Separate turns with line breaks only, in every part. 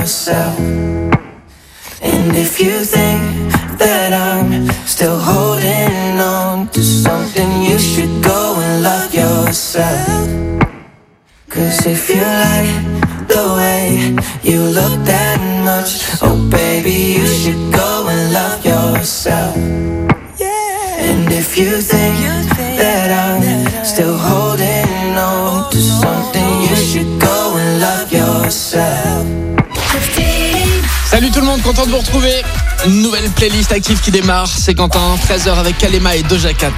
yourself. And if you think that I'm still holding on to something, you should go and love yourself. 'Cause if you like the way you look that much, oh baby, you should go and love yourself. And if you think that I'm still holding on to something, you should go and love yourself.
Salut tout le monde, content de vous retrouver. Une nouvelle playlist active qui démarre. C'est Quentin, 13h avec Kalema et Doja Cat.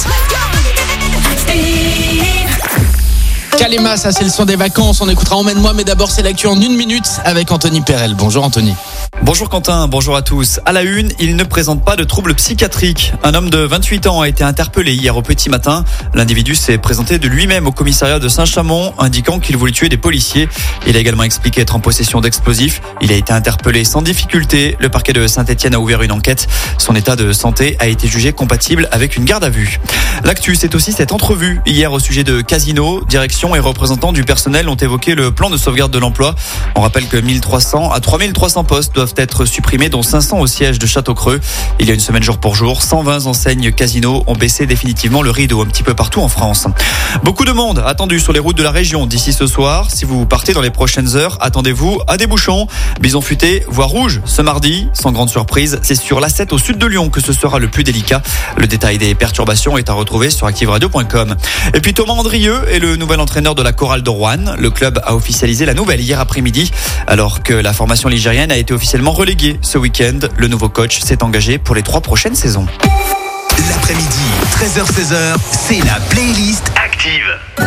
Kalema, ça c'est le son des vacances. On écoutera Emmène-moi, mais d'abord c'est l'actu en 1 minute avec Anthony Perel. Bonjour Anthony.
Bonjour Quentin, bonjour à tous. À la une, il ne présente pas de troubles psychiatriques. Un homme de 28 ans a été interpellé hier au petit matin. L'individu s'est présenté de lui-même au commissariat de Saint-Chamond, indiquant qu'il voulait tuer des policiers. Il a également expliqué être en possession d'explosifs. Il a été interpellé sans difficulté. Le parquet de Saint-Etienne a ouvert une enquête. Son état de santé a été jugé compatible avec une garde à vue. L'actu, c'est aussi cette entrevue hier au sujet de Casino. Direction et représentants du personnel ont évoqué le plan de sauvegarde de l'emploi. On rappelle que 1300 à 3300 postes doivent être supprimés, dont 500 au siège de Château-Creux. Il y a une semaine jour pour jour, 120 enseignes Casino ont baissé définitivement le rideau un petit peu partout en France. Beaucoup de monde attendu sur les routes de la région d'ici ce soir. Si vous partez dans les prochaines heures, attendez-vous à des bouchons. Bison futé, voie rouge ce mardi. Sans grande surprise, c'est sur l'A7 au sud de Lyon que ce sera le plus délicat. Le détail des perturbations est à retrouver sur activeradio.com. Et puis Thomas Andrieux est le nouvel entraîneur de la chorale de Roanne. Le club a officialisé la nouvelle hier après-midi. Alors que la formation ligérienne a été officiellement reléguée ce week-end, le nouveau coach s'est engagé pour les 3 prochaines saisons.
L'après-midi, 13h-16h, c'est la playlist active.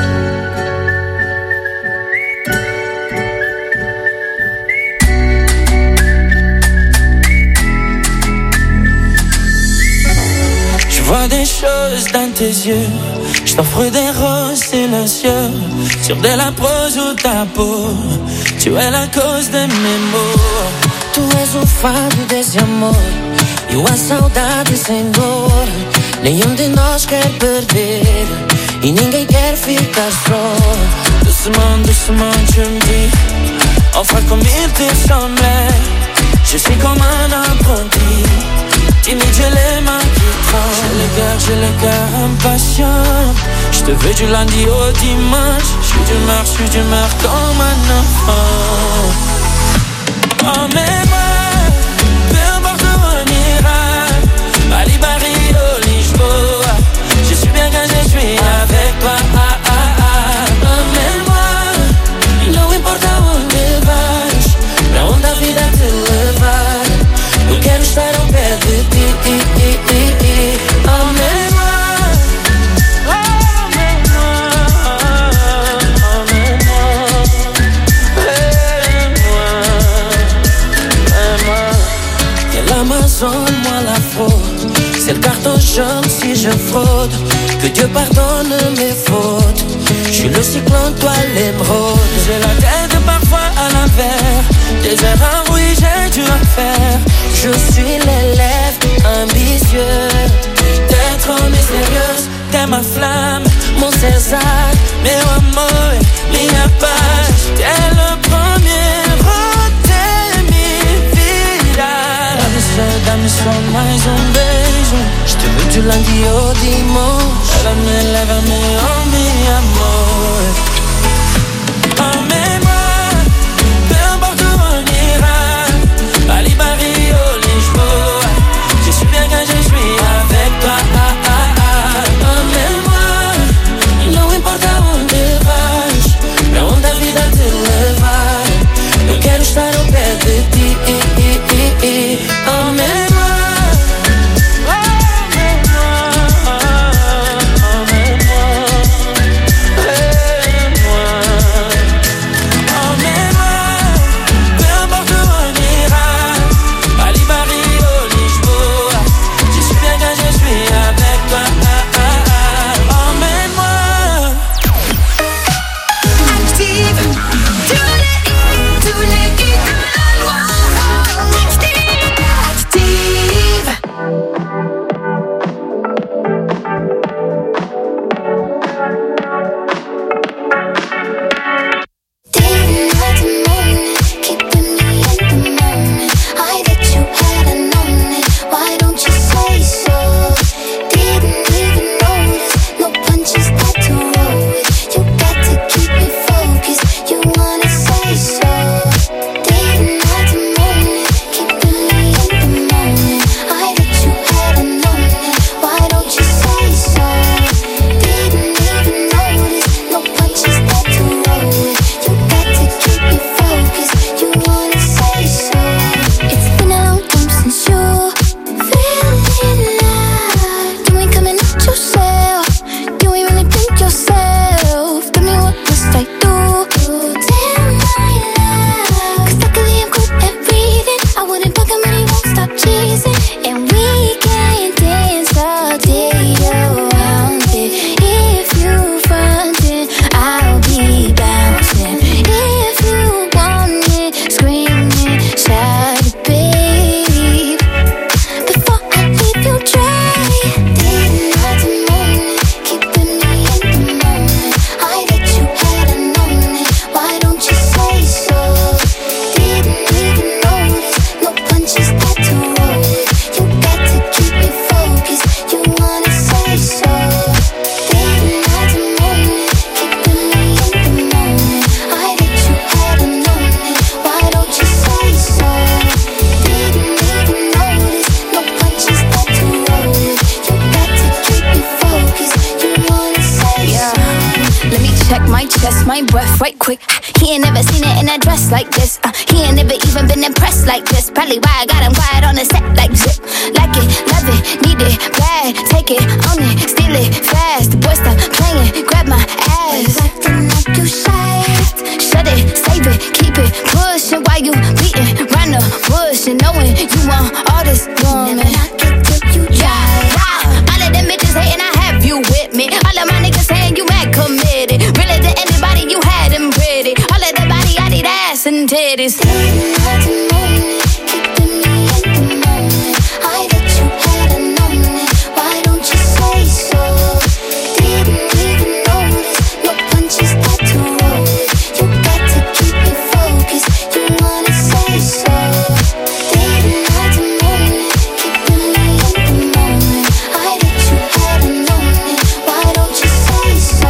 Je vois des choses dans tes yeux, je t'offre des roses silencieux sur de la prose ou ta peau. Tu es la cause de mes maux. Tu és o fado desse amor e a saudade sem dor. Nenhum de nós quer perder e ninguém quer ficar só. Doucement, doucement, tu me dis enfin comme il te semblait. Je suis comme un apprenti, timide, j'ai les mains qui tremblent. J'ai le cœur impatient. Je te veux du lundi au dimanche. Je suis d'humeur comme un enfant. Emmène-moi, peu importe où on ira. Ali, Paris, au Lisboa. Je suis bien quand je suis avec toi. Emmène-moi, não importa onde vais, pra onde a vida te levar. Eu quero estar ao pé de ti. Emmène-moi, l'Amazone, moi la fraude. C'est le carton jaune si je fraude. Que Dieu pardonne mes fautes. Je suis le cyclone, toi l'émeraude. J'ai la tête parfois à l'envers. Des erreurs, oui, j'ai dû en faire. Je suis l'élève ambitieux. T'es trop mystérieuse, t'es ma flamme, mon César. Meu amor, minha paz. T'es le premier. Dá-me só mais beijo. Je te veux du lundi au dimanche. Lève-me, oh mi amor. Emmène-moi, peu importe où on ira. Ali, Paris, au Lisboa. Je suis bien quand je suis avec toi. Emmène-moi, não importa onde vais, pra onde a vida te levar. Eu quero estar ao pé de ti. Emmène-moi,
try to be before I leave you dry. Didn't hide the moment, keeping me in the moment. I that you had known it. Why don't you say so? Didn't even notice. No punches that to roll with. You got to keep me focused. You wanna say so? Didn't hide the moment, keeping me in the moment. I that you had known it. Why don't you say so? Didn't even notice. No punches that to roll with. You got to keep me focused. You wanna say so? Let me check my chest, my breath right quick. He ain't never seen it in a dress like this. He ain't never even been impressed like this. Probably why I got him quiet on the set like zip. Like it, love it, need it, bad. Take it, own it, steal it, fast. The boy stop playing, grab my ass. Acting like you shy. Shut it, save it, keep it pushing while you beating round the bush and knowing you want all this woman. Never knock it till you try. All of them bitches hating, I have you with me. All of my niggas saying you mad committed. Really to anybody, you had them pretty. All of the body, I need ass and titties. Didn't hide the moment, keeping me in the moment. I that you had known it. Why don't you say so? Didn't even notice. No punches that to roll with. You got to keep me focused. You wanna say so? Didn't hide the moment, keeping me in the moment. I that you had known it. Why don't you say so?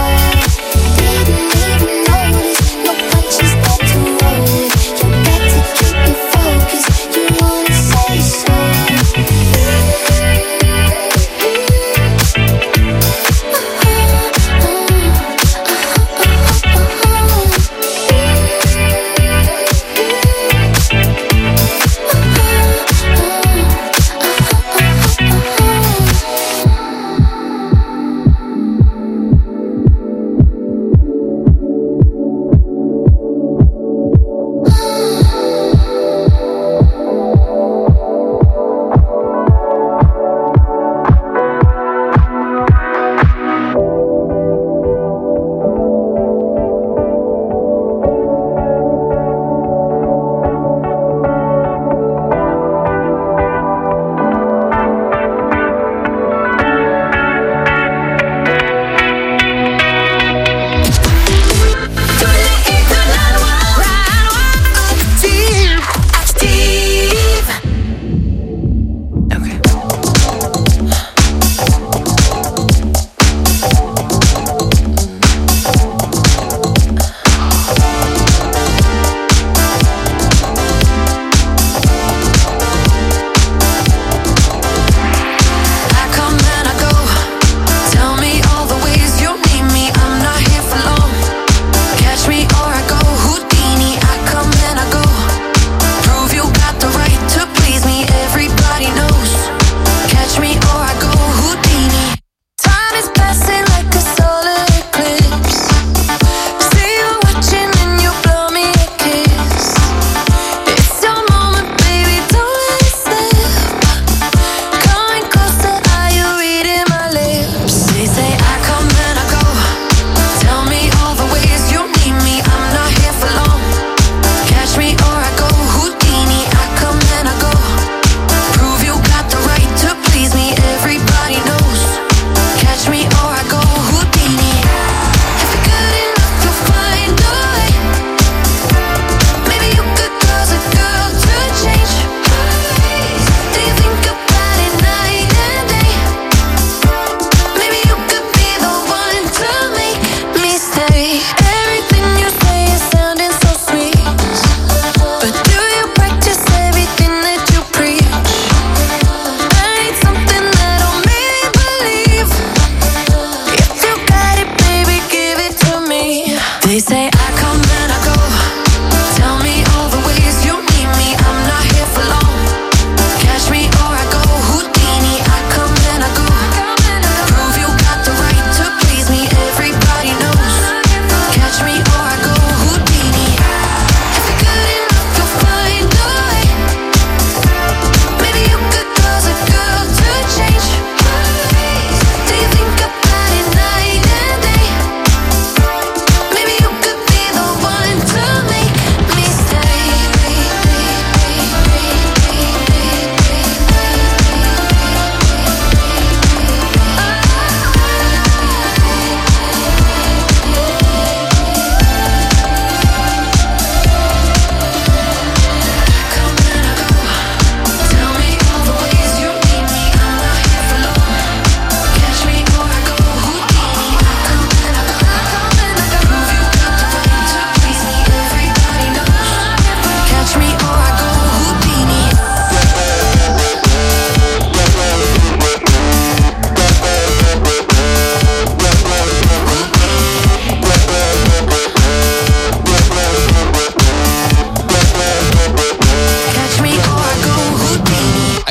Didn't even notice. No punches that to roll with. You got to keep me focused.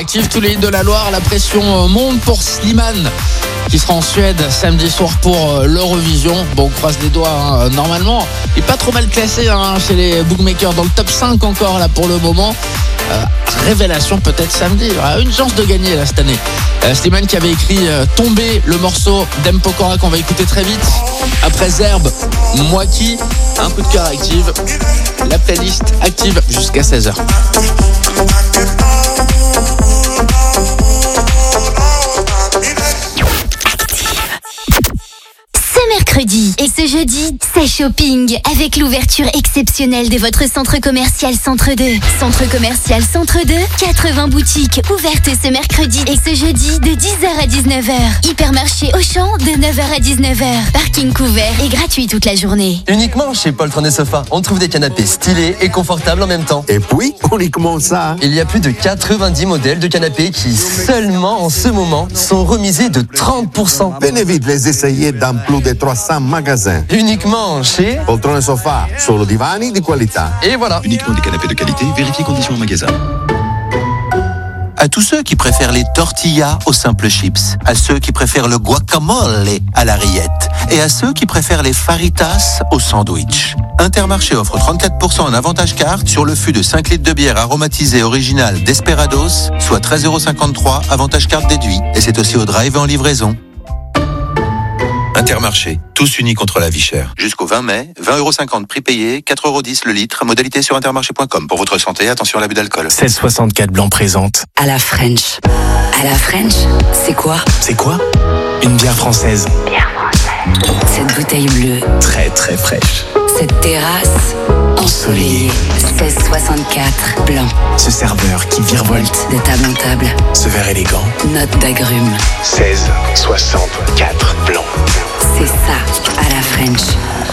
Active tous les hits de la Loire. La pression monte pour Slimane qui sera en Suède samedi soir pour l'Eurovision. Bon, on croise les doigts, hein. Normalement, il est pas trop mal classé chez les bookmakers, dans le top 5 encore là pour le moment. Révélation peut-être samedi, il aura une chance de gagner là cette année. Slimane qui avait écrit Tomber, le morceau d'M Pokora qu'on va écouter très vite. Après Zerbe, Moi qui, un coup de cœur Active. La playlist Active jusqu'à 16h.
Mercredi et ce jeudi, c'est shopping avec l'ouverture exceptionnelle de votre centre commercial Centre 2. Centre commercial Centre 2, 80 boutiques ouvertes ce mercredi et ce jeudi de 10h à 19h. Hypermarché Auchan de 9h à 19h. Parking couvert et gratuit toute la journée.
Uniquement chez Poltron et Sofa, on trouve des canapés stylés et confortables en même temps.
Et puis, uniquement ça.
Il y a plus de 90 modèles de canapés qui, seulement en ce moment, sont remisés de 30%.
Venez vite les essayer dans plus de 300 magasins.
Uniquement chez
Poltrone e Sofa, solo divani di qualità.
Et voilà.
Uniquement des canapés de qualité, vérifiez conditions en magasin.
À tous ceux qui préfèrent les tortillas aux simples chips, à ceux qui préfèrent le guacamole à la rillette et à ceux qui préfèrent les faritas au sandwich. Intermarché offre 34% en avantage carte sur le fût de 5 litres de bière aromatisée originale Desperados, soit 13,53 € avantage carte déduit. Et c'est aussi au drive et en livraison.
Intermarché, tous unis contre la vie chère.
Jusqu'au 20 mai, 20,50 € prix payé, 4,10 € le litre, modalité sur intermarché.com. Pour votre santé, attention à l'abus d'alcool.
1664 Blanc présente
À la French. À la French, c'est quoi?
C'est quoi? Une bière française.
Bière française. Cette bouteille bleue.
Très très fraîche.
Cette terrasse ensoleillée. 1664 Blanc.
Ce serveur qui virevolte
de table en table.
Ce verre élégant.
Note d'agrumes.
1664 Blanc.
C'est ça, à la French.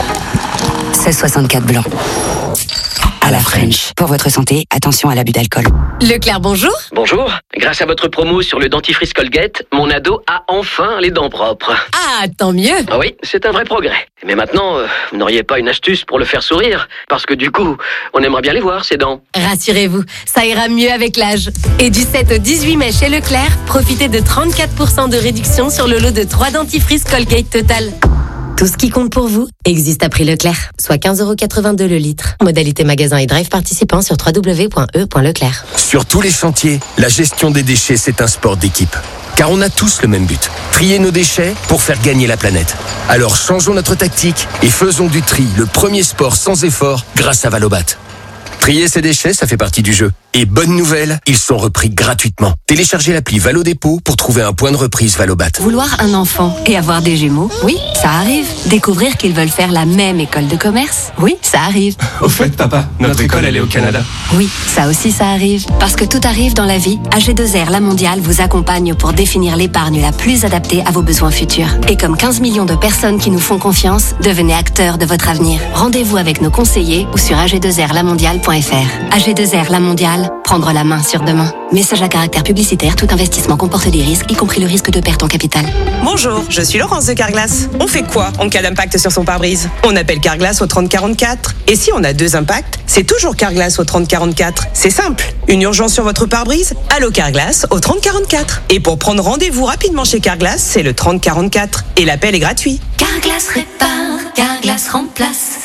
1664 Blanc. À la French. Pour votre santé, attention à l'abus d'alcool.
Leclerc, bonjour.
Bonjour. Grâce à votre promo sur le dentifrice Colgate, mon ado a enfin les dents propres.
Ah, tant mieux.
Ah oui, c'est un vrai progrès. Mais maintenant, vous n'auriez pas une astuce pour le faire sourire? Parce que du coup, on aimerait bien les voir, ces dents.
Rassurez-vous, ça ira mieux avec l'âge. Et du 7 au 18 mai chez Leclerc, profitez de 34% de réduction sur le lot de 3 dentifrices Colgate Total. Tout ce qui compte pour vous existe à prix Leclerc, soit 15,82 € le litre. Modalité magasin et drive participant sur www.e.leclerc.
Sur tous les chantiers, la gestion des déchets, c'est un sport d'équipe. Car on a tous le même but, trier nos déchets pour faire gagner la planète. Alors changeons notre tactique et faisons du tri le premier sport sans effort grâce à Valobat. Trier ses déchets, ça fait partie du jeu. Et bonne nouvelle, ils sont repris gratuitement. Téléchargez l'appli Valo Dépôt pour trouver un point de reprise Valobat.
Vouloir un enfant et avoir des jumeaux, oui, ça arrive. Découvrir qu'ils veulent faire la même école de commerce, oui, ça arrive.
Au fait, papa, notre école, elle est au Canada.
Oui, ça aussi, ça arrive. Parce que tout arrive dans la vie, AG2R La Mondiale vous accompagne pour définir l'épargne la plus adaptée à vos besoins futurs. Et comme 15 millions de personnes qui nous font confiance, devenez acteurs de votre avenir. Rendez-vous avec nos conseillers ou sur ag2rlamondiale.fr. AG2R La Mondiale, prendre la main sur demain. Message à caractère publicitaire, tout investissement comporte des risques, y compris le risque de perte en capital.
Bonjour, je suis Laurence de Carglass. On fait quoi en cas d'impact sur son pare-brise? On appelle Carglass au 3044. Et si on a 2 impacts, c'est toujours Carglass au 3044. C'est simple. Une urgence sur votre pare-brise? Allô Carglass au 3044. Et pour prendre rendez-vous rapidement chez Carglass, c'est le 3044. Et l'appel est gratuit.
Carglass répare, Carglass remplace.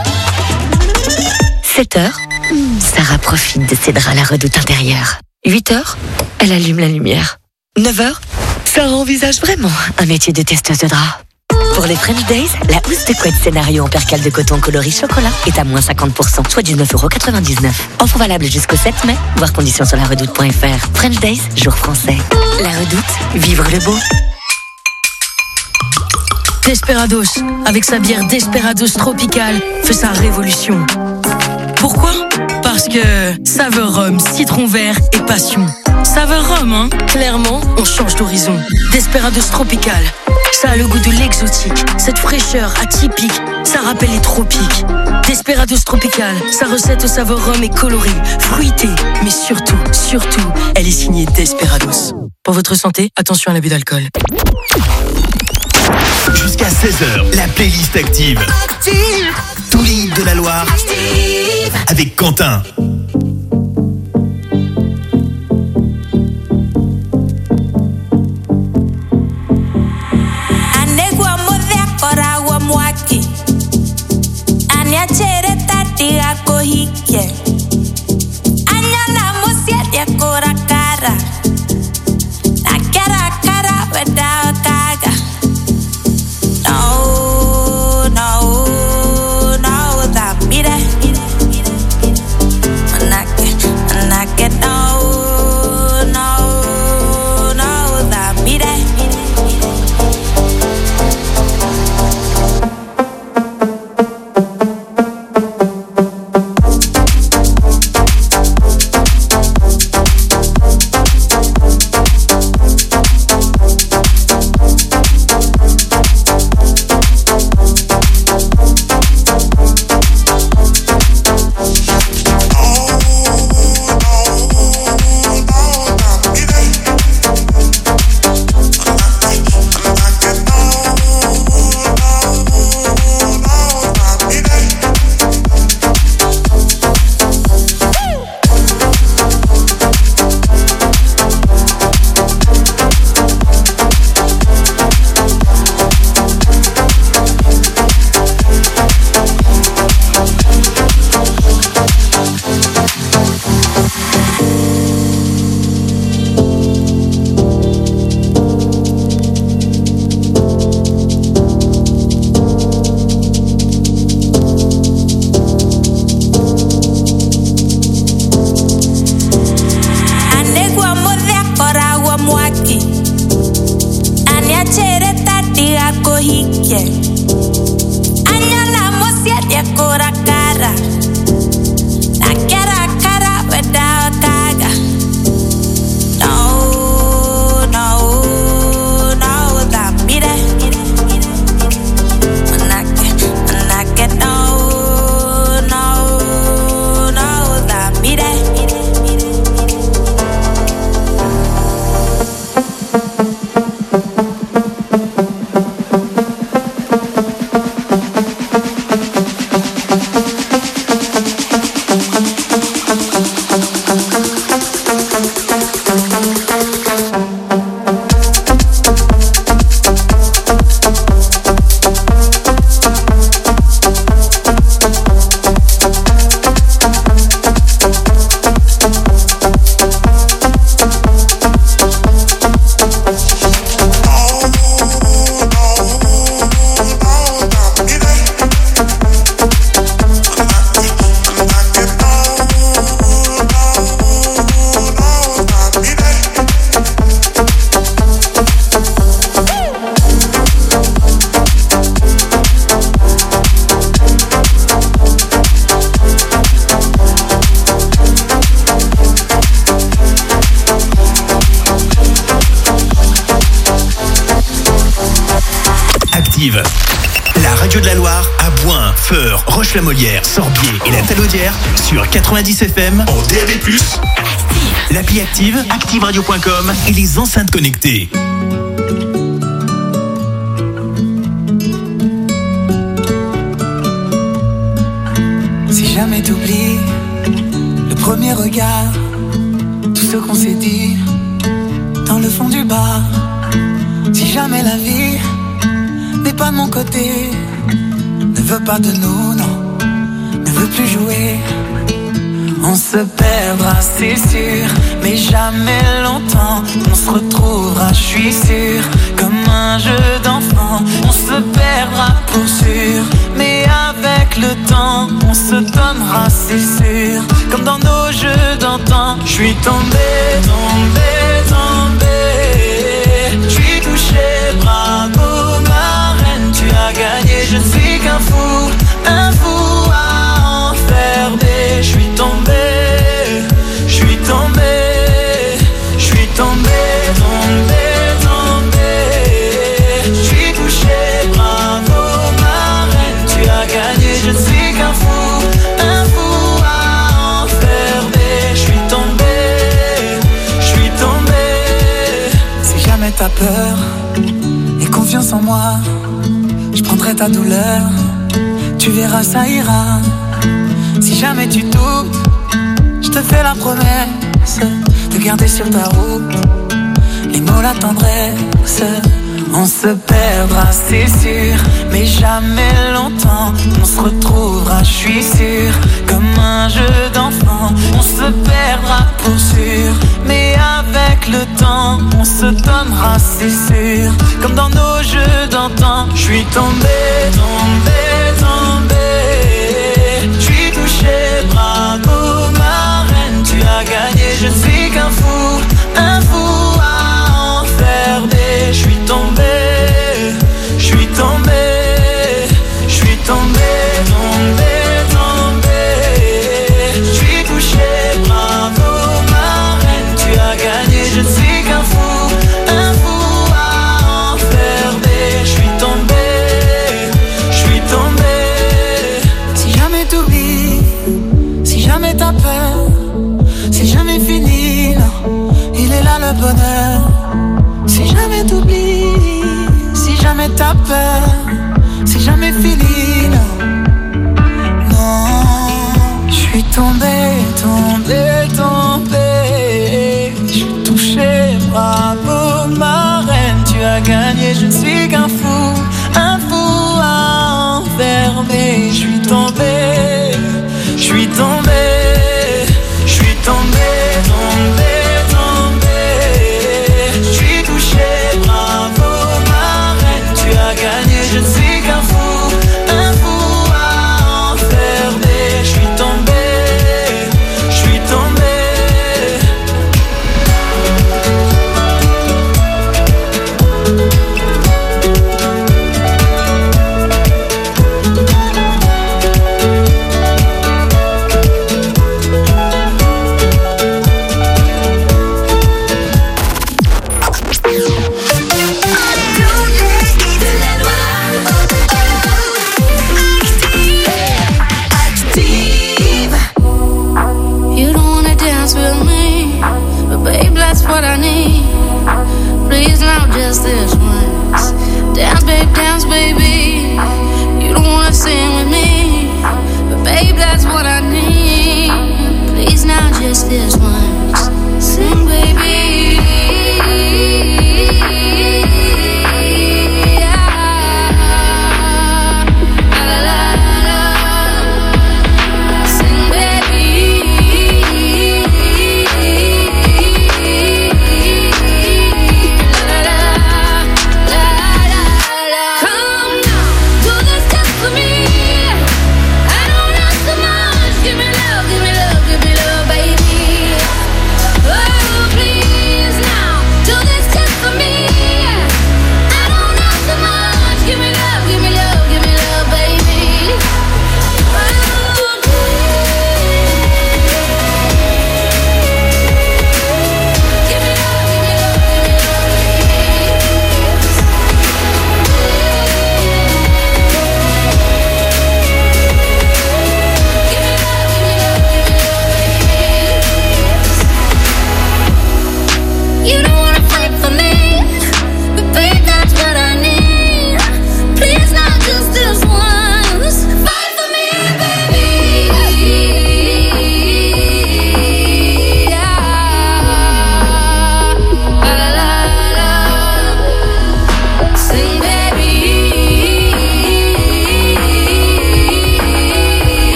7h, Sarah profite de ses draps à la redoute intérieure. 8h, elle allume la lumière. 9h, Sarah envisage vraiment un métier de testeuse de draps. Pour les French Days, la housse de couette scénario en percale de coton coloris chocolat est à moins 50%, soit 19,99 €. Offre valable jusqu'au 7 mai, voir conditions sur laredoute.fr. French Days, jour français. La Redoute, vivre le beau.
Desperados, avec sa bière Desperados Tropical, fait sa révolution. Pourquoi? Parce que saveur rhum, citron vert et passion. Saveur rhum, hein? Clairement, on change d'horizon. Desperados Tropical, ça a le goût de l'exotique. Cette fraîcheur atypique, ça rappelle les tropiques. Desperados Tropical, sa recette au saveur rhum est colorée, fruitée, mais surtout, elle est signée Desperados. Pour votre santé, attention à l'abus d'alcool.
Jusqu'à 16h, la playlist Active. Tous les hits de la Loire. Avec Quentin.
siete cora cara. La cara without gaga. No, da mire. Manake, no, da mire.
La radio de la Loire à Boin, Feur, Roche-la-Molière, Sorbier et la Talaudière sur 90 FM en DAB+, l'appli Active, activeradio.com et les enceintes connectées.
Si jamais t'oublies le premier regard, tout ce qu'on s'est dit dans le fond du bar. Si jamais la vie n'est pas de mon côté, ne veut pas de nous, non, ne veut plus jouer. On se perdra, c'est sûr, mais jamais longtemps. On se retrouvera, je suis sûr, comme un jeu d'enfant. On se perdra pour sûr, mais avec le temps, on se donnera, c'est sûr, comme dans nos jeux d'antan. Je suis tombé, je suis touché, bravo ma reine, tu as gagné. Je ne suis qu'un fou, à enfermer. Je suis tombé, je suis tombé, je suis tombé. Je suis touché, bravo ma reine, tu as gagné. Je ne suis qu'un fou, à enfermer. Je suis tombé, je suis tombé. Si jamais t'as peur et confiance en moi, je prendrai ta douleur, tu verras ça ira. Si jamais tu doutes, je te fais la promesse de garder sur ta route les mots, la tendresse. On se perdra, c'est sûr, mais jamais longtemps. On se retrouvera, je suis sûr, comme un jeu d'enfant. On se perdra pour sûr, c'est sûr. Comme dans nos jeux d'antan, je suis tombé. Je suis touché, bravo ma reine, tu as gagné. Je ne suis qu'un fou à enfermer. Je suis tombé. Je suis touché, bravo ma reine, tu as gagné. Je ne suis qu'un fou à enfermer. Je suis tombé. Si jamais t'oublies, si jamais t'as peur, si jamais fini, non, il est là le bonheur. Si jamais t'oublies, si jamais t'as peur, si jamais fini, non, je suis tombé. Je suis touché, bravo ma reine, tu as gagné. Je ne suis qu'un fou à enfermer. Je suis tombé. Je suis touché, bravo ma reine, tu as gagné. Je ne suis qu'un fou à enfermer. Je suis tombé.
What I need, please now just this once. Dance baby. You don't wanna sing with me, but babe, that's what I need. Please now just this once. Sing, baby.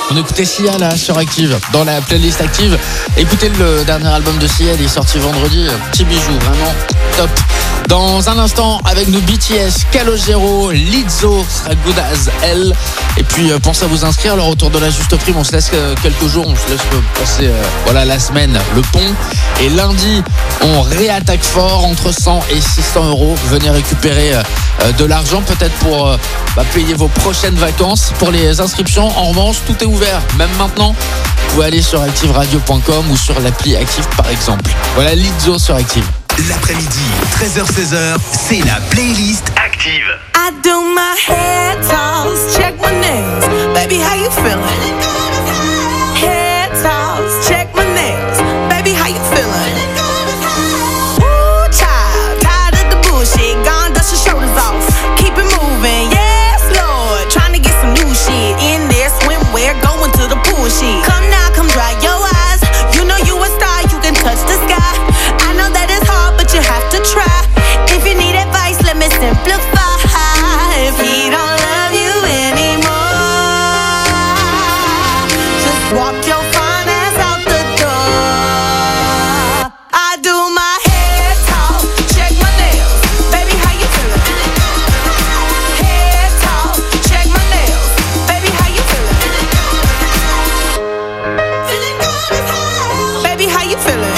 On écoutait Sia là sur Active, dans la playlist Active. Écoutez le dernier album de Sia, il est sorti vendredi. Petit bijou, vraiment top. Dans un instant, avec nous BTS, Calogero, Lizzo sera Good As Hell. Et puis pensez à vous inscrire, le retour de la juste prime. On se laisse quelques jours, on se laisse passer la semaine, le pont. Et lundi, on réattaque fort entre 100 et 600 euros. Venez récupérer de l'argent peut-être pour payer vos prochaines vacances. Pour les inscriptions, en revanche, tout est ouvert. Même maintenant, vous pouvez aller sur activeradio.com ou sur l'appli Active par exemple. Voilà Lizzo sur Active.
L'après-midi, 13h-16h, c'est la playlist Active.
I do my head toss, check my nails. Baby, how you feeling? Head toss, check my nails. Baby, how you feeling? Ooh, child, tired of the bullshit. Gone, dust your shoulders off. Keep it moving, yes, Lord. Trying to get some new shit in there. Swimwear, going to the pool shit. Come now, come dry your eyes. You know you a star, you can touch the sky. I know that it's hard, but you have to try. If you need advice, let me simplify. If he don't love you anymore, just walk your fine ass out the door. I do my head talk, check my nails. Baby, how you feeling? Head talk, check my nails. Baby, how you feeling? Feeling good as hell. Baby, how you feeling?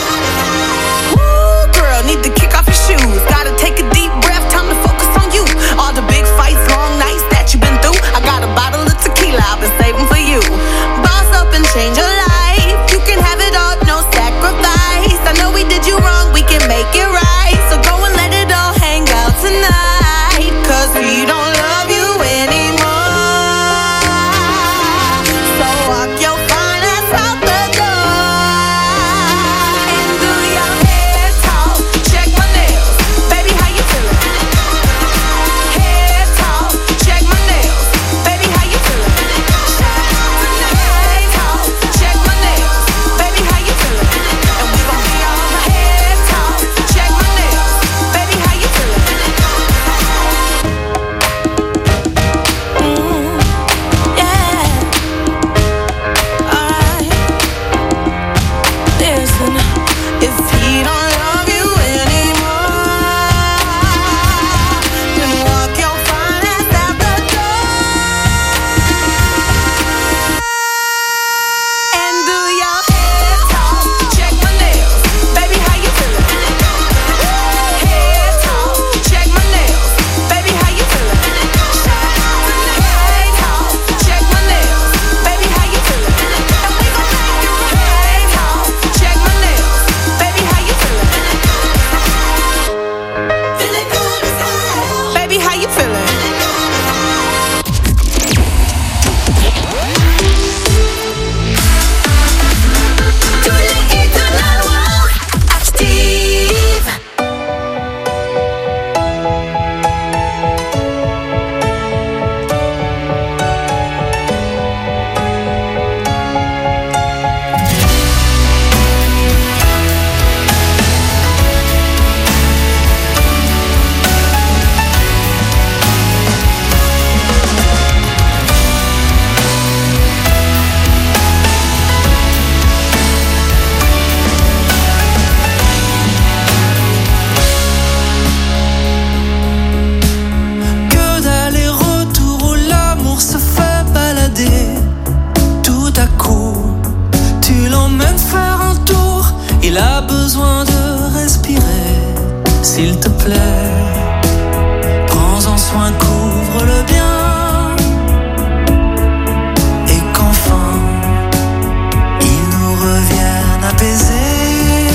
Need to kick off your shoes. Gotta take a deep breath, time to focus on you. All the big fights, long nights that you've been through. I got a bottle of tequila I've been saving for you. Boss up and change your life. You can have it all, no sacrifice. I know we did you wrong, we can make it right. So go and let it all hang out tonight. Cause we don't love you anymore. So walk your fine ass out the door. And do your head talk. Check my nails, baby, how you feeling? Head talk, check my nails, baby, how you feeling? Head talk, check my nails, baby, how you feeling? And we gon' be on head talk, check my nails, baby, how you feeling? Yeah. Alright. Listen, if he don't love you anymore, then walk your fine ass out the door. And do your head talk, check my nails, baby, how you feeling? Head talk, check my nails, baby, how you feeling? Head talk, check my nails, baby, how you feeling? And we gon' make it right. Head talk, check my nails, baby, how you feeling? Feeling good as hell. Baby, how you feeling? Tous les hits de la Loire, Active.
Que d'aller-retour où l'amour se fait balader. Tout à coup, tu l'emmènes faire un tour. Il a besoin de respirer. S'il te plaît, prends-en soin, couvre-le bien. Et qu'enfin, il nous revienne apaisé.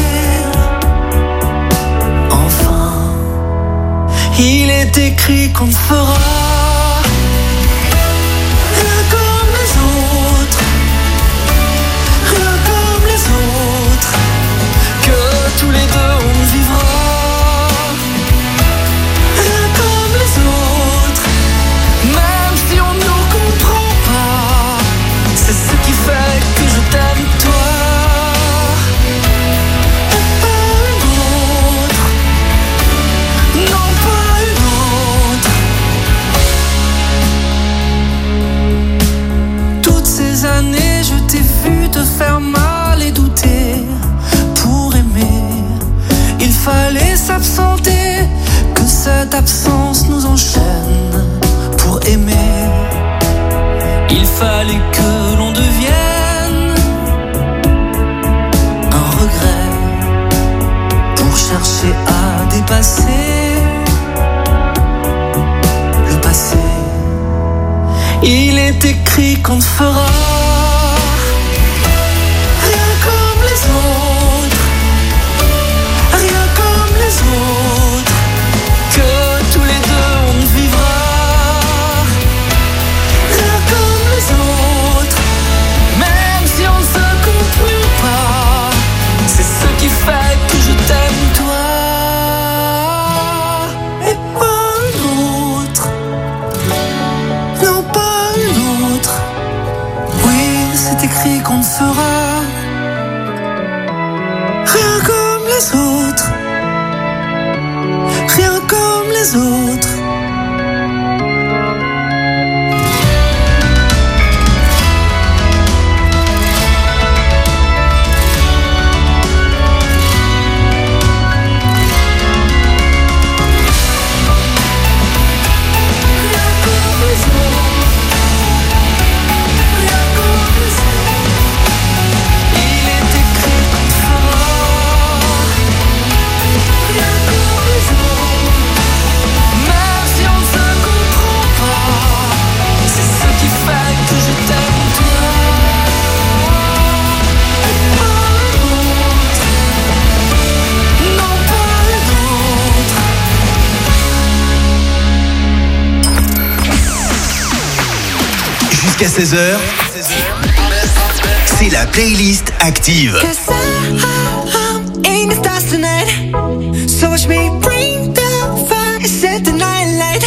Enfin, il est écrit qu'on fera rien comme les autres, rien comme les autres, que tous les deux on vivra rien comme les autres, même si on ne nous comprend pas. C'est ce qui fait que je t'aime toi, et pas une autre, non pas une autre. l'absence nous enchaîne pour aimer. Il fallait que l'on devienne un regret pour chercher à dépasser le passé. Il est écrit qu'on ne fera rien comme les autres, rien comme les autres, que tous les deux on ne vivra rien comme les autres, même si on ne se comprend pas. C'est ce qui fait que je t'aime toi et pas l'autre, non pas l'autre. Oui, c'est écrit qu'on ne fera rien comme les autres, rien comme les autres.
Jusqu'à 16h, c'est la playlist active.
In the stars tonight, so watch me bring the fire, set the night light.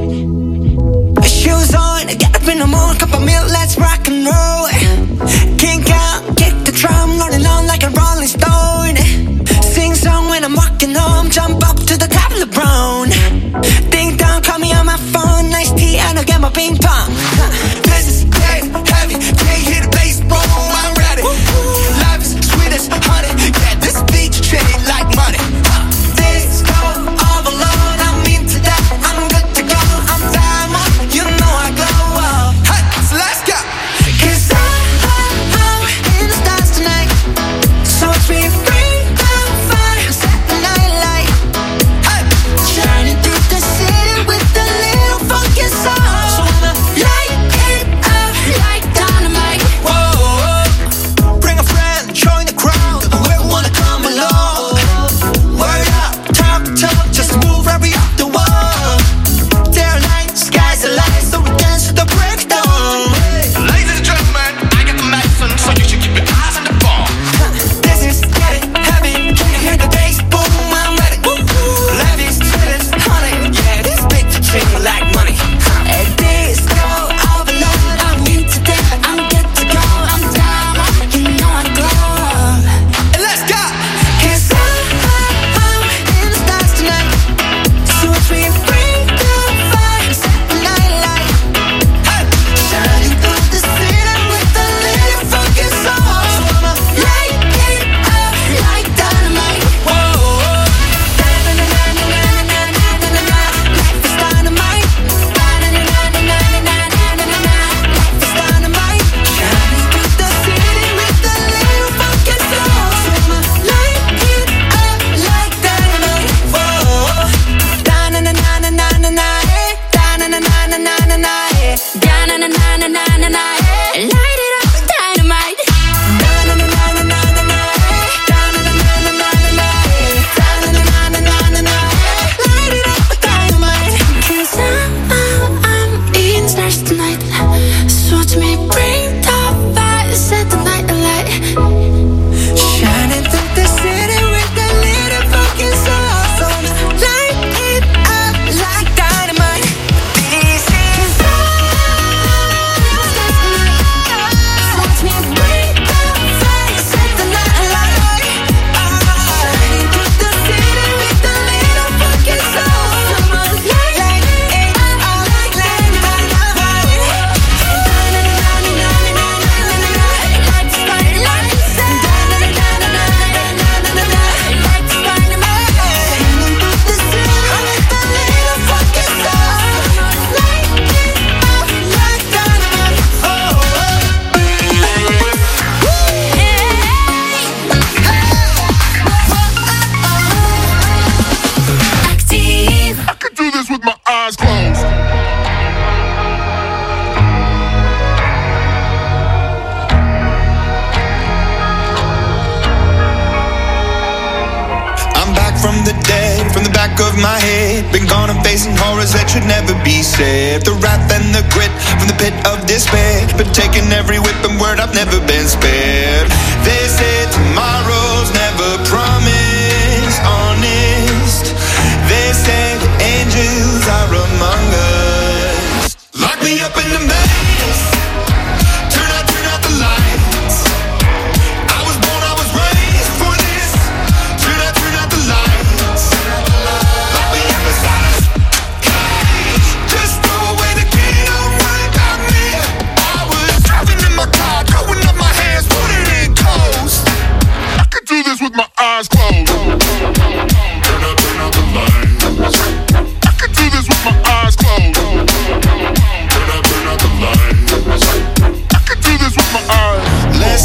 Shoes on, get up in the morning, cup of milk, let's rock and roll. Kink out, kick the drum, rolling on like a rolling stone. Sing song when I'm walking home, jump up to the top of the brown. Ding dong, call me on my phone, nice tea, and I'll get my ping pong. This is dead heavy, can't hear the bass, boom, I'm ready. Life is sweet as honey, yeah, this beach treated like money. This go all the
my head. Been gone and facing horrors that should never be said. The wrath and the grit from the pit of despair. Been taking every whip and word, I've never been spared. They say tomorrow's never promised, honest. They say the angels are among us. Lock me up in the maze. Turn out the lights. I was born, I was raised for this. Turn out the lights. Lock me up inside a cage. Just throw away the key, don't worry about me. I was driving in my car, throwing up my hands, putting it in coast. I could do this with my eyes closed. Turn out the lights. I could do this with my eyes closed. Turn out the lights. I could do this with my eyes. Less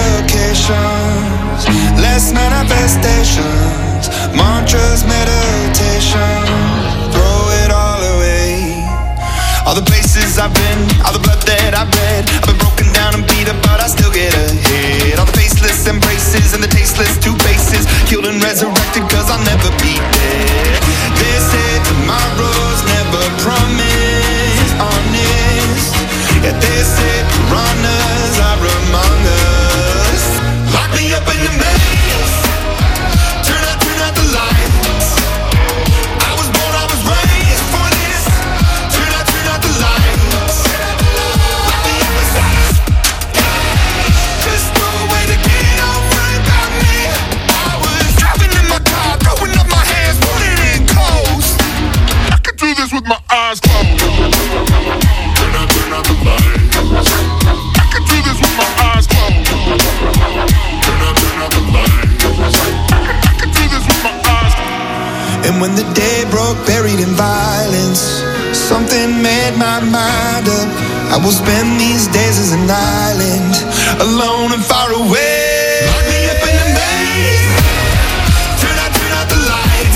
medications, less manifestations, mantras, meditation. Throw it all away. All the places I've been, all the blood that I've bled. I've been broken down and beat up, but I still get ahead. All the faceless embraces and the tasteless two faces, killed and resurrected, cause I'll never be dead. They say tomorrow's never promised, honest. Yeah, they say piranhas are among us. Lock me up in the maze. Turn out the lights. I was born, I was raised for this. Turn out the lights. Lock me up inside a cage. Just throw away the key, don't worry about me. I was driving in my car, throwing up my hands, putting it in coast. I could do this with my eyes closed. Turn out the lights. I could do this with my eyes closed. Turn out the lights. I could do this with my eyes closed. And when the day broke, buried in violence, something made my mind up. I will spend these days as an island, alone and far away. Lock me up in the maze. Turn out the lights.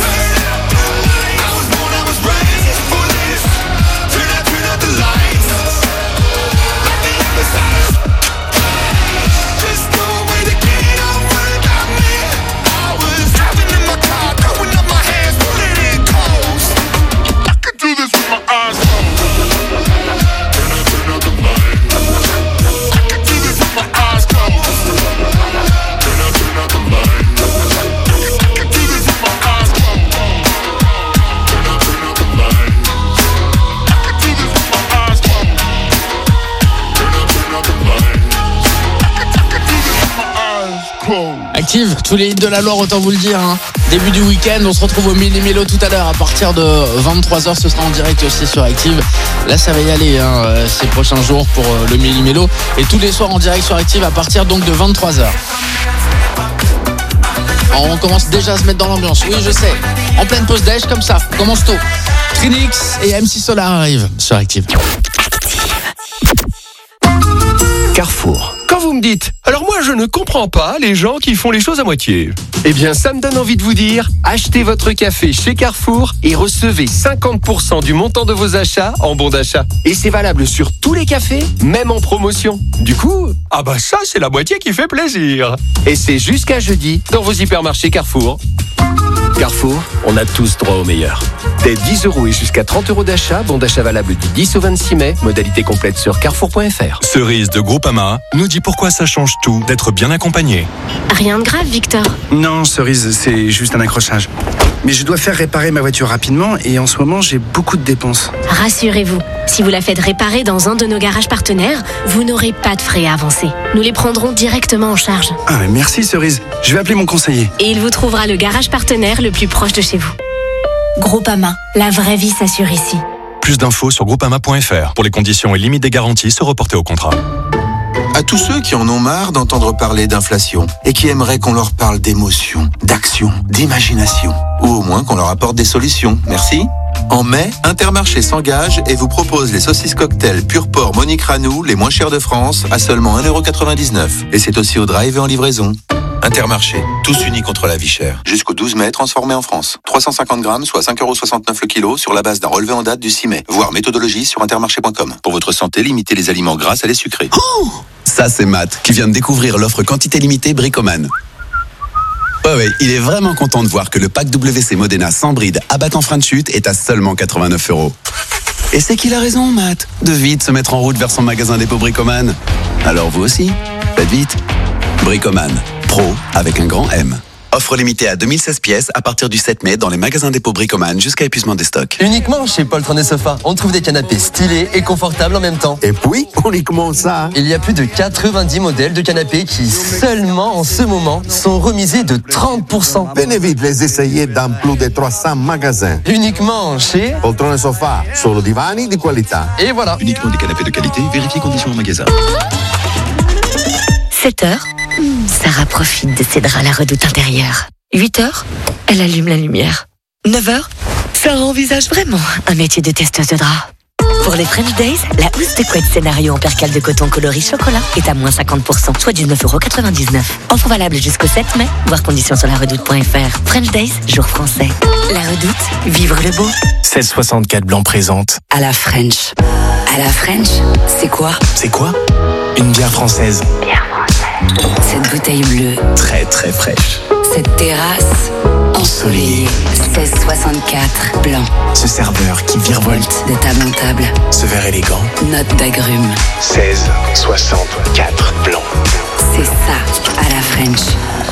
I was born, I was raised for this. Turn out the lights. Lock me up inside a cage. Just throw away the key, don't worry about me. I was driving in my car, throwing up my hands, putting it in coast. I could do this with my eyes closed. Turn out the lights. I could do this with my eyes closed. Turn out the lights. I could do this with my eyes closed. Turn out the lights. I could do this with my eyes closed. Turn out the lights. I could do this with my eyes closed.
Active, tous les hits de la Loire, autant vous le dire, hein. Début du week-end, on se retrouve au Méli-Mélo tout à l'heure à partir de 23h, ce sera en direct aussi sur Active. Là ça va y aller ces prochains jours pour le Méli-Mélo, et tous les soirs en direct sur Active à partir donc de 23h. On commence déjà à se mettre dans l'ambiance, oui je sais, en pleine pause déj comme ça, on commence tôt. Trinix et MC Solar arrivent sur Active.
Carrefour. Quand vous me dites, alors moi je ne comprends pas les gens qui font les choses à moitié. Eh bien ça me donne envie de vous dire, achetez votre café chez Carrefour et recevez 50% du montant de vos achats en bon d'achat. Et c'est valable sur tous les cafés, même en promotion. Du coup, ah bah ça c'est la moitié qui fait plaisir. Et c'est jusqu'à jeudi dans vos hypermarchés Carrefour. Carrefour, on a tous droit au meilleur. Dès 10 € et jusqu'à 30 € d'achat, bon d'achat valable du 10 au 26 mai, modalité complète sur carrefour.fr.
Cerise de Groupama nous dit pourquoi ça change tout d'être bien accompagné.
Rien de grave, Victor.
Non, Cerise, c'est juste un accrochage. Mais je dois faire réparer ma voiture rapidement et en ce moment, j'ai beaucoup de dépenses.
Rassurez-vous, si vous la faites réparer dans un de nos garages partenaires, vous n'aurez pas de frais à avancer. Nous les prendrons directement en charge.
Ah, mais merci Cerise. Je vais appeler mon conseiller.
Et il vous trouvera le garage partenaire le plus proche de chez vous. Groupama, la vraie vie s'assure ici.
Plus d'infos sur groupama.fr. Pour les conditions et limites des garanties, se reporter au contrat.
À tous ceux qui en ont marre d'entendre parler d'inflation et qui aimeraient qu'on leur parle d'émotion, d'action, d'imagination, ou au moins qu'on leur apporte des solutions. Merci. En mai, Intermarché s'engage et vous propose les saucisses cocktail pur porc Monique Ranou, les moins chères de France, à seulement 1,99 €. Et c'est aussi au drive et en livraison. Intermarché, tous unis contre la vie chère. Jusqu'au 12 mai, transformé en France. 350 grammes, soit 5,69 € le kilo, sur la base d'un relevé en date du 6 mai. Voir méthodologie sur intermarché.com. Pour votre santé, limitez les aliments gras à les sucrés.
Ça, c'est Matt, qui vient de découvrir l'offre quantité limitée Bricoman.
Ouais, il est vraiment content de voir que le pack WC Modena sans bride abattant frein de chute est à seulement 89 €. Et c'est qu'il a raison, Matt, de vite se mettre en route vers son magasin dépôt Bricoman. Alors vous aussi, faites vite. Bricoman, pro avec un grand M. Offre limitée à 2016 pièces à partir du 7 mai dans les magasins dépôt Bricoman jusqu'à épuisement des stocks.
Uniquement chez Poltron et Sofa, on trouve des canapés stylés et confortables en même temps.
Et puis, uniquement ça.
Il y a plus de 90 modèles de canapés qui, seulement en ce moment, sont remisés de 30%.
Venez vite les essayer dans plus de 300 magasins.
Uniquement chez
Poltron et Sofa, solo divani di qualità.
Et voilà.
Uniquement des canapés de qualité, vérifiez conditions en magasin.
7h, Sarah profite de ses draps à la redoute intérieure. 8h, elle allume la lumière. 9h, Sarah envisage vraiment un métier de testeuse de draps. Pour les French Days, la housse de couette scénario en percale de coton coloris chocolat est à moins 50%, soit 19,99 €. Offre valable jusqu'au 7 mai, voir conditions sur laredoute.fr. French Days, jour français. La Redoute, vivre le beau.
1664 Blanc présente.
À la French. À la French, c'est quoi?
C'est quoi? Une bière française.
Bière française. Cette bouteille bleue.
Très très fraîche.
Cette terrasse ensoleillée. 1664 Blanc.
Ce serveur qui virevolte
de table en table.
Ce verre élégant.
Note d'agrumes.
1664 Blanc.
C'est ça, à la French.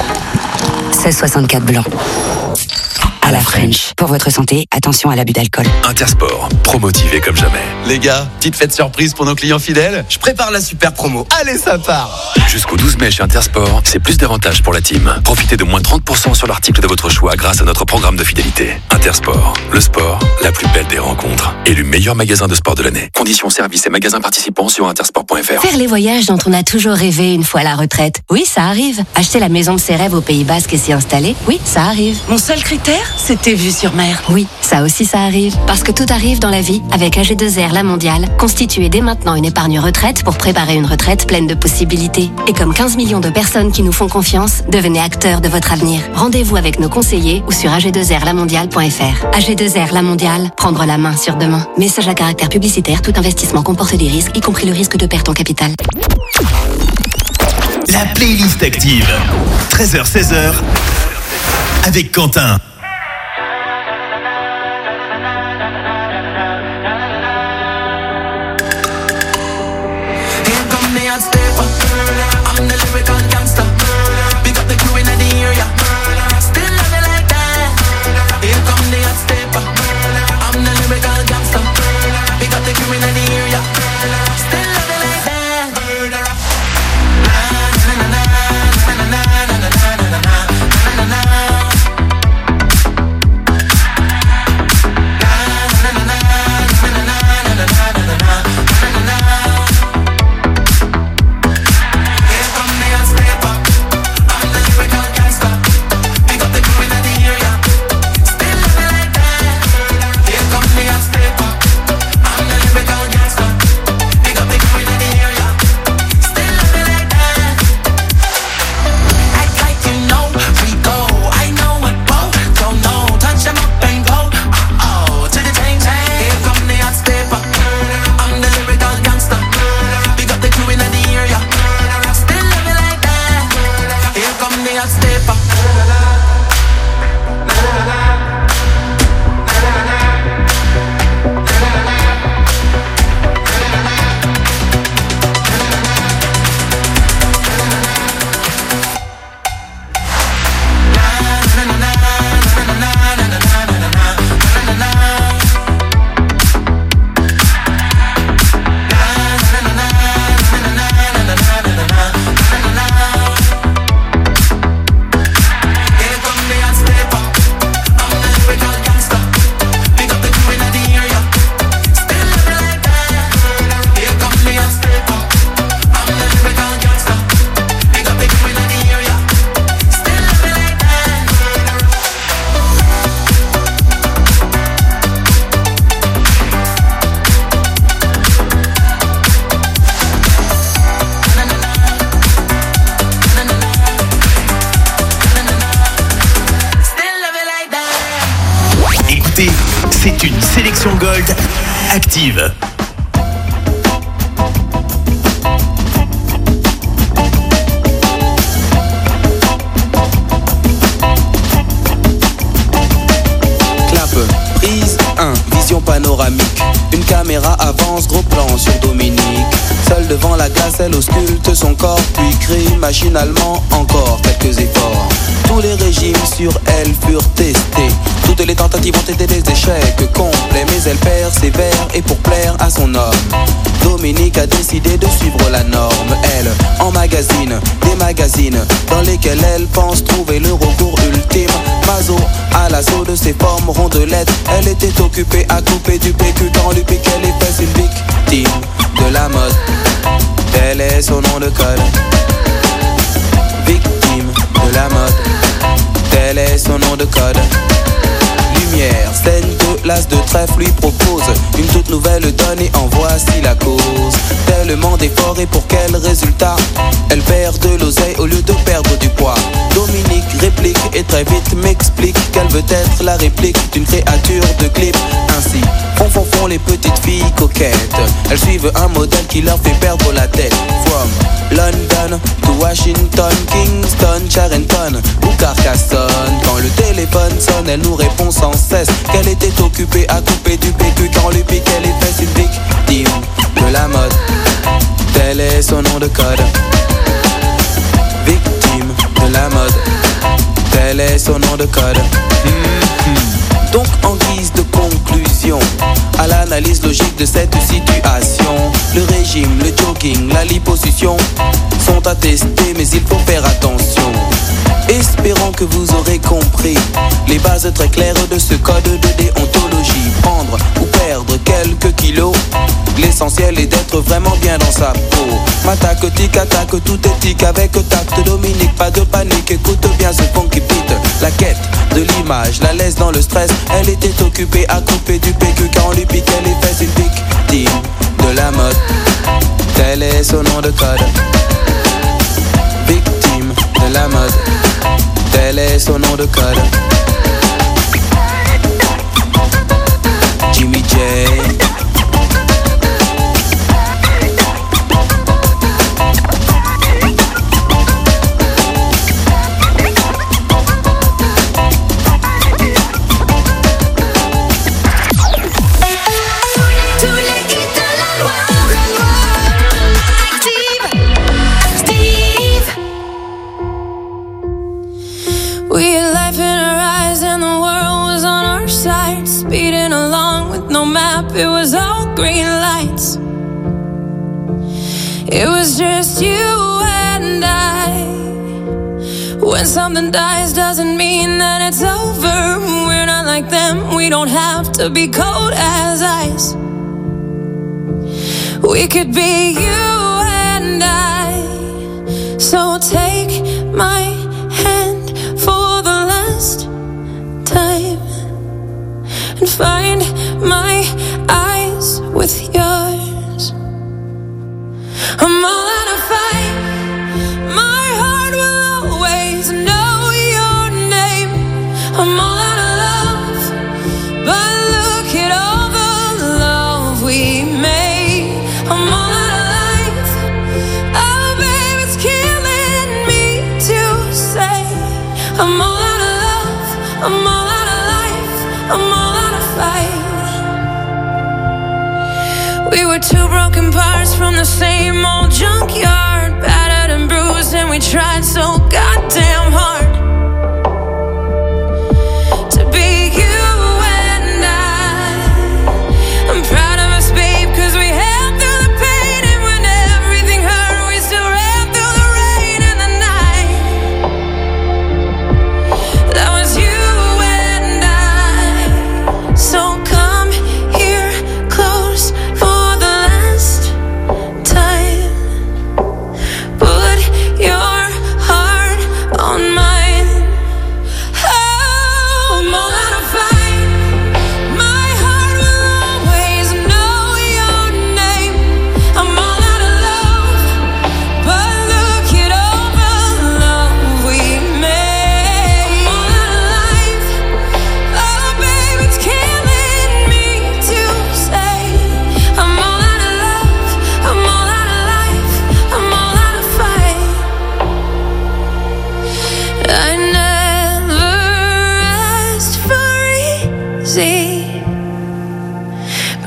1664 Blanc. À la French. Pour votre santé, attention à l'abus d'alcool.
Intersport, promotivé comme jamais.
Les gars, petite fête surprise pour nos clients fidèles. Je prépare la super promo. Allez, ça part.
Jusqu'au 12 mai chez Intersport, c'est plus d'avantages pour la team. Profitez de moins 30% sur l'article de votre choix grâce à notre programme de fidélité. Intersport, le sport, la plus belle des rencontres. Élu meilleur magasin de sport de l'année. Conditions, services et magasins participants sur intersport.fr.
Faire les voyages dont on a toujours rêvé une fois à la retraite. Oui, ça arrive. Acheter la maison de ses rêves au Pays Basque et s'y installer. Oui, ça arrive.
Mon seul critère, c'était vue sur mer.
Oui, ça aussi ça arrive. Parce que tout arrive dans la vie avec AG2R La Mondiale. Constituez dès maintenant une épargne retraite pour préparer une retraite pleine de possibilités. Et comme 15 millions de personnes qui nous font confiance, devenez acteurs de votre avenir. Rendez-vous avec nos conseillers ou sur ag2rlamondiale.fr. AG2R La Mondiale, prendre la main sur demain. Message à caractère publicitaire, tout investissement comporte des risques, y compris le risque de perte en capital.
La playlist active. 13h-16h avec Quentin.
I'm the lyrical gangster. Pick up the crew in the area. Still love it like that. Here come the hot stepper. I'm the lyrical gangster. Pick up the crew in the area. Still love it like that.
C'est une sélection Gold active.
caméra avance, gros plan sur Dominique. Seule devant la glace, elle ausculte son corps, puis crie machinalement encore quelques efforts. Tous les régimes sur elle furent testés. Toutes les tentatives ont été des échecs complets, mais elle persévère et pour plaire à son homme, Dominique a décidé de suivre la norme. Elle emmagasine des magazines dans lesquels elle pense trouver le recours ultime. Mazo à l'assaut de ses formes rondelettes, elle était occupée à couper du PQ quand lui piquait les fesses. Une victime de la mode, tel est son nom de code. Victime de la mode, tel est son nom de code. Lumière, scène de l'as de trèfle lui propose une toute nouvelle donne et en voici la cause. Tellement d'efforts et pour quel résultat? Elle perd de l'oseille au lieu de perdre du poids. Dominique réplique et très vite m'explique qu'elle veut être la réplique d'une créature de clip. Ainsi font les petites filles coquettes. Elles suivent un modèle qui leur fait perdre la tête. From London to Washington, Kingston, Charenton ou Carcassonne. Quand le téléphone sonne, elle nous répond sans cesse qu'elle était occupée à couper du PQ quand on lui piquait les fesses. Une victime de la mode, tel est son nom de code. Victime de la mode, tel est son nom de code. Donc en guise de conclusion à l'analyse logique de cette situation, le régime, le jogging, la liposuction sont à tester, mais il faut faire attention. Espérons que vous aurez compris les bases très claires de ce code de déontologie. Prendre ou perdre quelques kilos, l'essentiel est d'être vraiment bien dans sa peau. M'attaque, tic, attaque, tout éthique avec tact. Dominique, pas de panique, écoute bien ce funky beat. La quête de l'image, la laisse dans le stress. Elle était occupée à couper du PQ quand on lui piquait les fesses. Une victime de la mode, tel est son nom de code. Victime de la mode, tel est son nom de code. Jimmy J.
We had life in our eyes and the world was on our side. Speeding along with no map, it was all green lights. It was just you and I. When something dies doesn't mean that it's over. We're not like them, we don't have to be cold as ice. We could be you and I. So take my hand for the last time and find my eyes with yours. I'm all out of fight. My heart will always know your name. I'm all out of love, but look at all the love we made. I'm all out of life. Oh, babe, it's killing me to say. I'm all out of love. I'm all out of life. I'm all out of fight. We were two broken parts from the same old junkyard, battered and bruised, and we tried so goddamn hard to be you and I. I'm proud of us, babe, 'cause we held through the pain, and when everything hurt, we still ran through the rain and the night. That was you and I. So come here close for the last time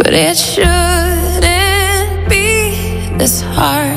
but it shouldn't be this hard.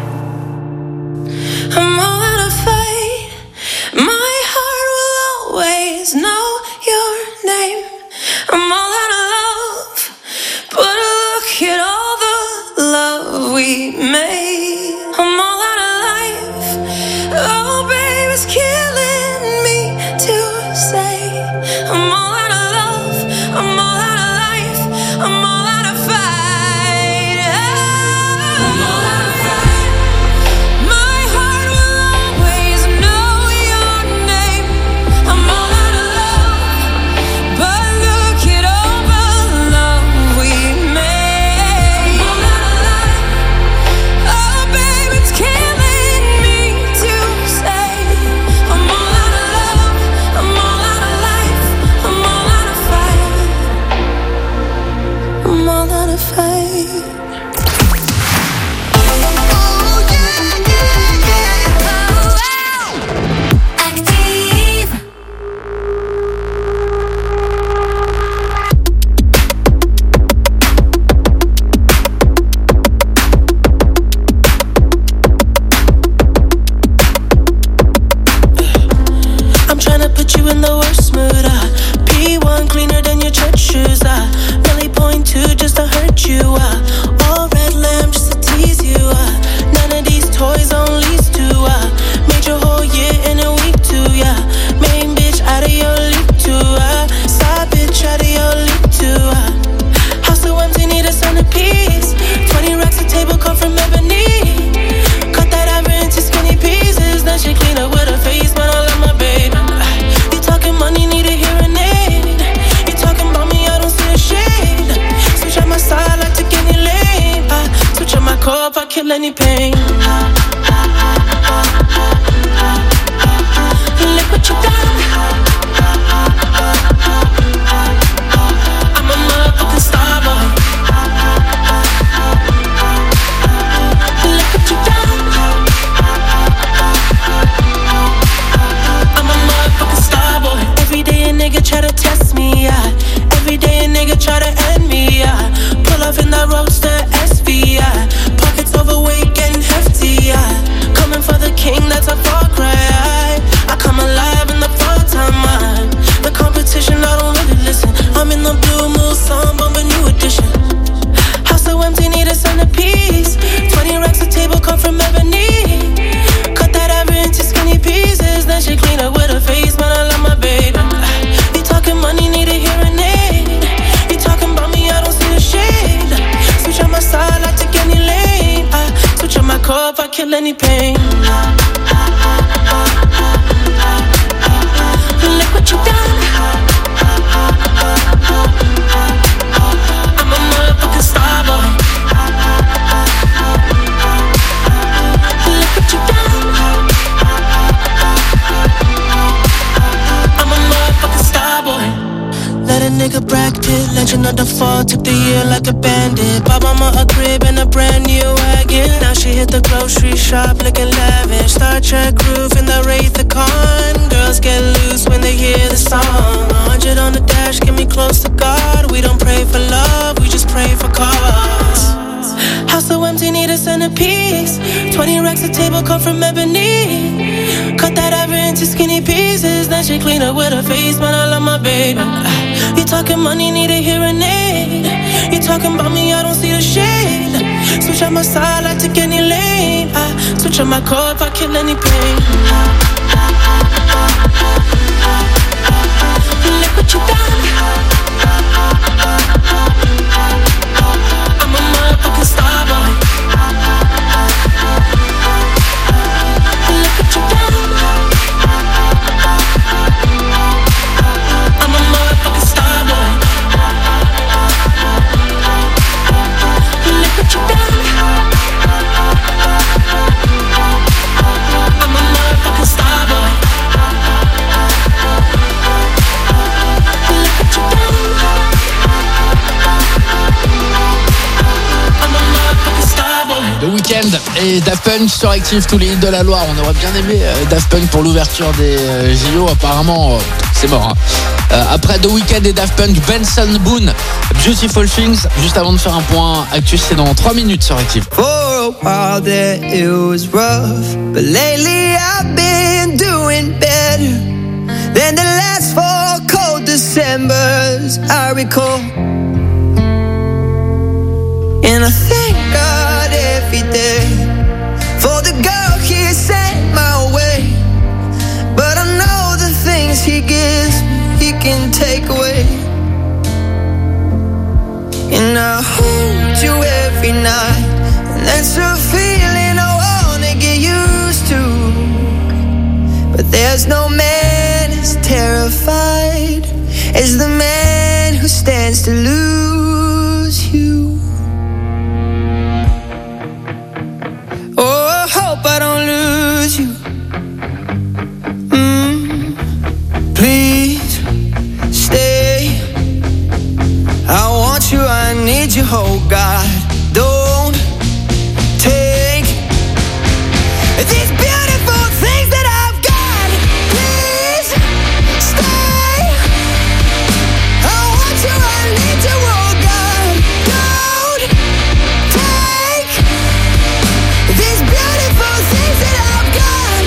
I'm all out of fight. My heart will always know your name. I'm all out of love, but look at all the love we made. I'm all out of life. Oh, babe, it's killing me to say. I'm all out of love. I'm all out of life. I'm all out of fight. I'm all out of fight. My heart will always know your name. I'm all out of love, but look at all the love we made. I'm all out of life. Oh, babe, it's killing me to say. I'm all out of love. I'm all out of life. I'm all out of fight. I'm all out of fight. I'm tryna put you in the worst mood. P1 cleaner than your church shoes. Really point two just to hurt you. All red lamb just to tease you. None of these toys on lease to. Made your whole year in a week too. Yeah, main bitch out of your league too. Side bitch out of your league too. House so empty, need a centerpiece. 20 racks a table come from ebony. Cut that ever into skinny pieces. Then she clean up with her face, man, I love my baby. You talking money, need a hearing aid. You talking about me, I don't see a shade. Switch on my side, like to any lane. Switch on my core if I kill any pain. Look what you done. I'm a motherfucking star boy. Look what you done. I'm a motherfucking star boy. Every day a nigga try to test me, yeah. Every day a nigga try to end me, yeah. Pull off in that roadster SV, yeah. Pockets overweight, getting hefty, yeah. Coming for the king, that's a far cry. I come alive in the fall time, the competition, I don't really listen. I'm in the blue moon, song, bomb a new edition. House so empty, need a centerpiece. 20 racks a table come from ebony. Cut that ever into skinny pieces. Then she clean up with her face, man, I love my baby. You talking money, need a hearing aid. You talking about me, I don't see the shade. Switch on my side, I take any lane. Switch on my core if I kill any pain. Look what you done. I'm a motherfucking star boy. Look what you done. I'm a motherfucking star boy. Let a nigga Brad Pitt, legend of the fall, took the year like a bandit. Bought mama a crib and a brand new wagon. Now she hit the grocery shop looking lavish. Star Trek roof in the Wraith the Con. Girls get loose when they hear the song. 100 on the dash, get me close to God. We don't pray for love, we just pray for cause. House so empty, need a centerpiece. 20 racks a table come from ebony. Cut that ever into skinny pieces. Then she clean up with her face, man, I love my baby. You talking money, need a hearing aid. You talking about me, I don't see the shade. Switch on my side, I take any lane. Switch on my core if I kill any pain. Look what you done. I'm a motherfucking star boy. Look what you done. I'm a motherfucking star boy. Look what you done. I'm a motherfucking star boy. Look what you done.
et Daft Punk sur Active, tous les hits de la Loire. On aurait bien aimé Daft Punk pour l'ouverture des JO. Apparemment, c'est mort. Après The Weeknd et Daft Punk, Benson Boone, Beautiful Things. Juste avant de faire un point actu, c'est dans 3 minutes sur Active.
For a while there it was rough, but lately I've been doing better than the last 4 cold Decembers I recall. And I thank God every day for the girl He sent my way. But I know the things He gives He can take away. And I hold you every night, and that's a feeling I wanna get used to. But there's no man as terrified as the man who stands to lose you. Oh, I hope I don't lose you. Please stay. I want you, I need you, oh God. Don't take these beautiful things that I've got. Please stay. I want you, I need you, oh God. Don't take these beautiful things that I've got.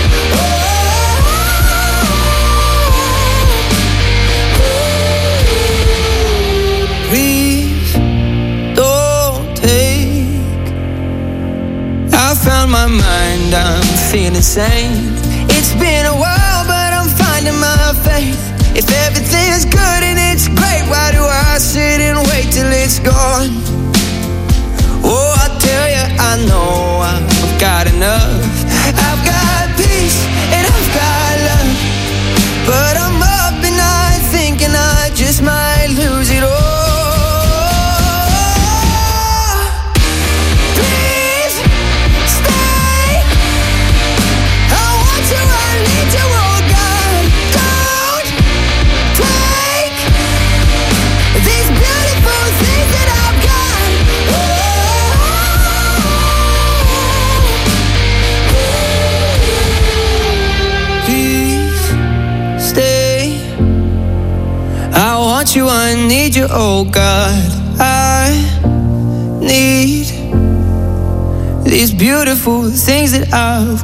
Please don't take. I found my mind, I'm feeling sane. It's been a while, but I'm finding my faith. If everything is good and it's great, why do I sit and wait till it's gone? Oh, I tell you, I know I've got enough. I've got peace and I've got love, but I'm up at night thinking I just might lose it all. Please stay. I want you, I need you, oh God. Don't take these beautiful things that I've got. Please stay. I want you, I need you, oh God. I need these beautiful things that I've